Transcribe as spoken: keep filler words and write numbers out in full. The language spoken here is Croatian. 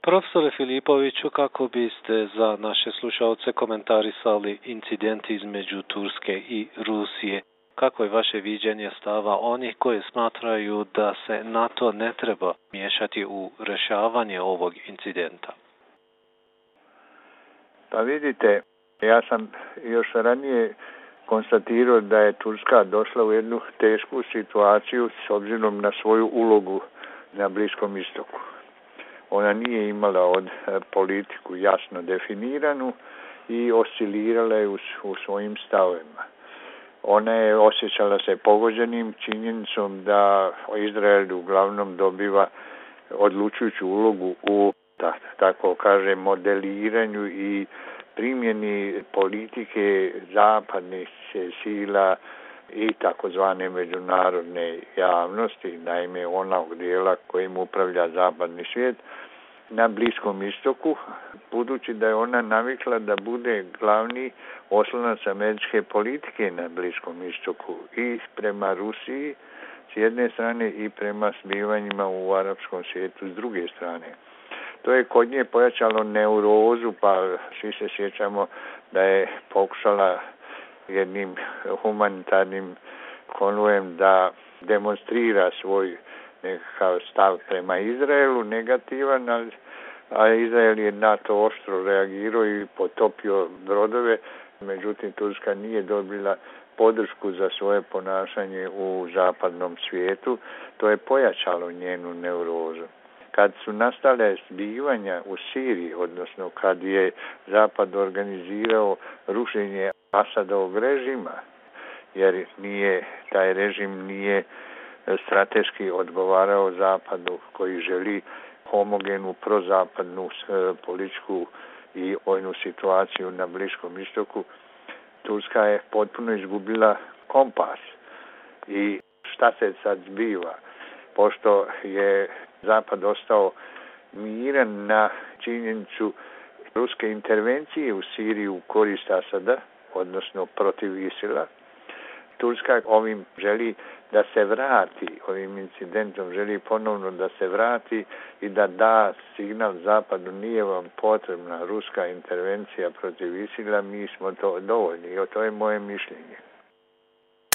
Profesore Filipoviću, kako biste za naše slušalce komentarisali incident između Turske i Rusije? Kako je vaše viđenje stava onih koji smatraju da se NATO ne treba miješati u rješavanje ovog incidenta? Pa vidite, ja sam još ranije konstatirao da je Turska došla u jednu tešku situaciju s obzirom na svoju ulogu na Bliskom istoku. Ona nije imala od politiku jasno definiranu i oscilirala je u, u svojim stavima. Ona je osjećala se pogođenim činjenicom da Izrael uglavnom dobiva odlučujuću ulogu u, da, tako kaže, modeliranju i primjeni politike zapadnih sila i takozvane međunarodne javnosti, naime onog dijela kojim upravlja zapadni svijet, na Bliskom istoku, budući da je ona navikla da bude glavni oslonac američke politike na Bliskom istoku i prema Rusiji s jedne strane i prema zbivanjima u arapskom svijetu s druge strane. To je kod nje pojačalo neurozu, pa svi se sjećamo da je pokušala jednim humanitarnim konvojem da demonstrira svoj nekakav stav prema Izraelu, negativan, a Izrael je na to oštro reagirao i potopio brodove, međutim Turska nije dobila podršku za svoje ponašanje u zapadnom svijetu, to je pojačalo njenu neurozu. Kad su nastale zbivanja u Siriji, odnosno kad je Zapad organizirao rušenje Asadovog režima, jer nije, taj režim nije strateški odgovarao Zapadu koji želi homogenu prozapadnu političku i vojnu situaciju na Bliskom istoku, Turska je potpuno izgubila kompas. I šta se sad zbiva? Pošto je Zapad ostao miran na činjenicu ruske intervencije u Siriju u korist Asada, odnosno protiv Isila, Turska ovim želi da se vrati, ovim incidentom želi ponovno da se vrati i da da signal Zapadu, nije vam potrebna ruska intervencija protiv Isila, mi smo to dovoljni. I to je moje mišljenje.